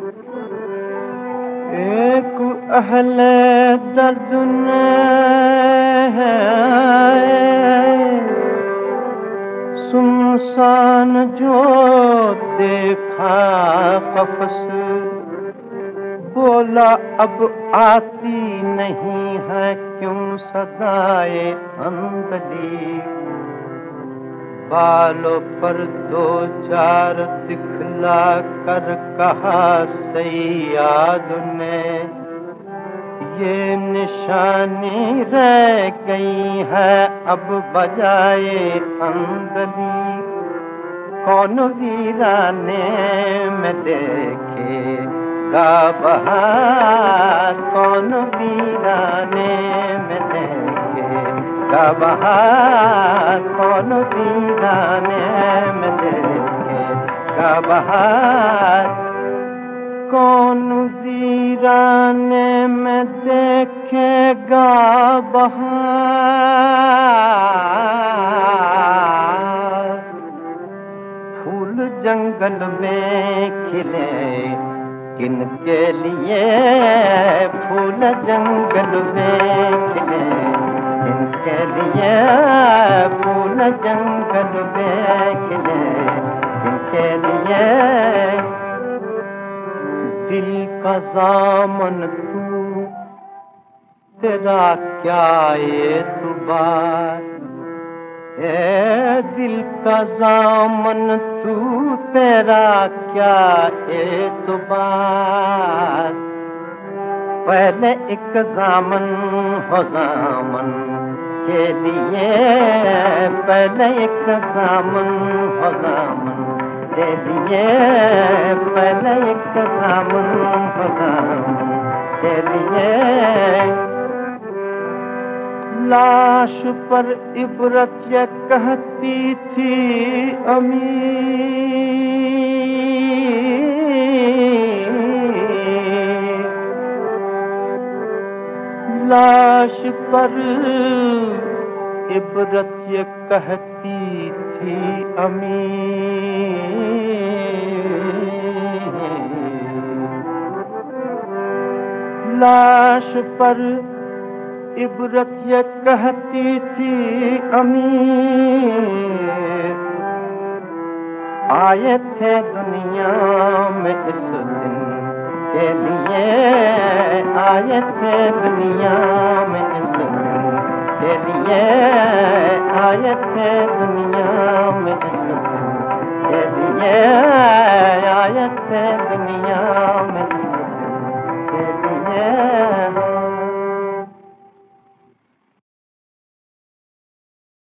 एक अहले दर्द ने सुनसान जो देखा कफस, बोला अब आती नहीं है क्यों सदाए अंदली। बालों पर दो चार दिखला कर कहा सैयाद ने, ये निशानी रह गई है अब बजाए अंदली। कौन वीराने में देखेगा बहार, कौन वीराने में देखेगा बहार, कौन वीराने में देखेगा बहार। कौन वीराने में देखेगा बहार। फूल जंगल में खिले किनके लिए, फूल जंगल में खिले किनके लिए, फूल जंगल में खिले किनके लिए। दिल का दामन तू तेरा क्या एतबार, दिल का दामन तू तेरा क्या एतबार। पहले एक दामन हो दामन के लिए, पहले एक दामन हो दामन के लिए, पहले एक दामन हो दामन के लिए। लाश पर इबरत ये कहती थी अमी, लाश पर इबरत ये कहती थी अमी। लाश पर इबरत ये कहती थी अमी। आए थे दुनिया में इस दिन के लिए, आए थे दुनिया में इस दिन के लिए, आए थे दुनिया में इस दिन के लिए, आए थे दुनिया में